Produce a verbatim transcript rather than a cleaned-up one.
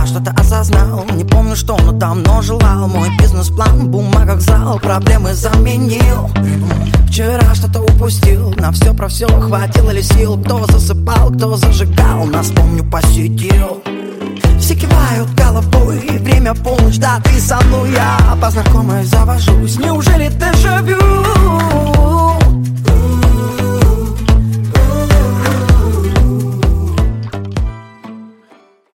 что-то осознал. Не помню что, но давно желал. Мой бизнес-план в бумагах зал. Проблемы заменил. Вчера что-то упустил. На все про все хватило ли сил? Кто засыпал, кто зажигал, нас помню посетил. Все кивают головой, время полночь, да ты со мной. Я по знакомой завожусь, неужели дежавю?